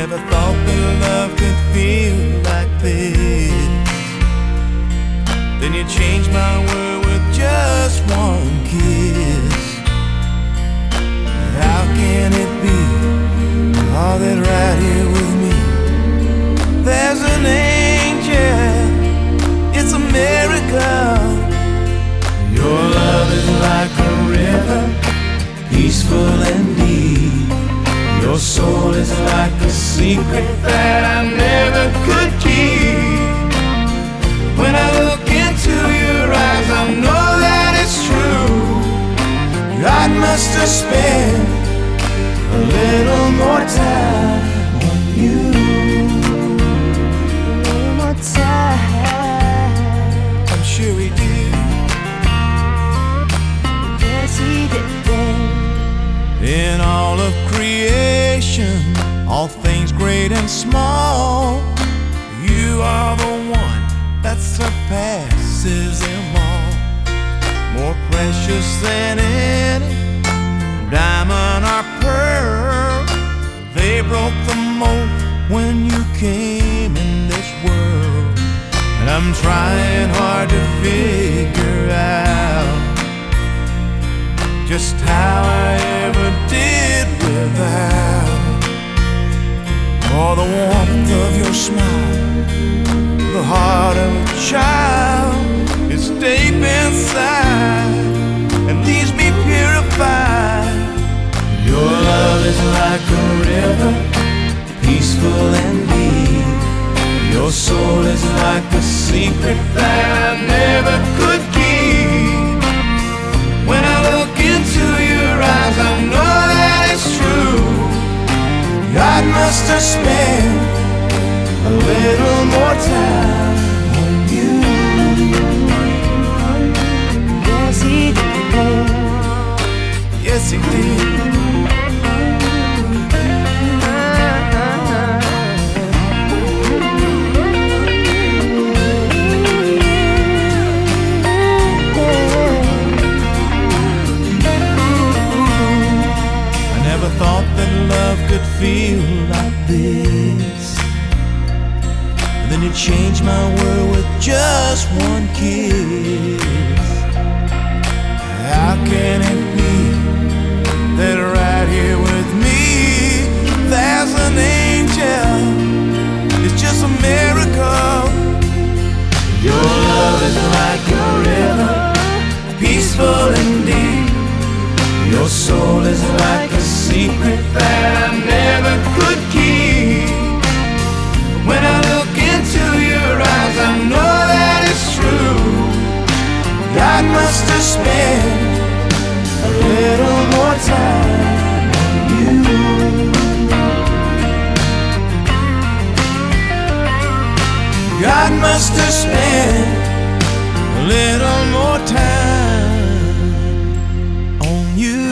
never thought that love could feel like this. Then you changed my world with just one kiss. How can it be, all that right here with me? There's an angel, it's a miracle. Your love is like a river, peaceful and deep. Your soul is like a secret that I never could keep. When I look into your eyes, I know that it's true. God must have spent a little more time on you. A little more time. I'm sure he did. Yes, he did. In all of creation, all things great and small, you are the one that surpasses them all. More precious than any diamond or pearl. They broke the mold when you came in this world. And I'm trying hard to figure out just how I ever did without all the warmth of your smile. The heart of a child is deep inside and needs me purified. Your love is like a river, peaceful and deep. Your soul is like a secret that I never could keep. When I look into your eyes, I know that it's true. God must have spent a little more time on you. Yes, he did. Yes, he did. Thought that love could feel like this. Then you changed my world with just one kiss. How can it be that right here with me there's an angel? It's just a miracle. Your love is like a river, peaceful and deep. Your soul is like a secret that I never could keep. When I look into your eyes, I know that it's true. God must have spent a little more time on you. God must have spent a little more time on you.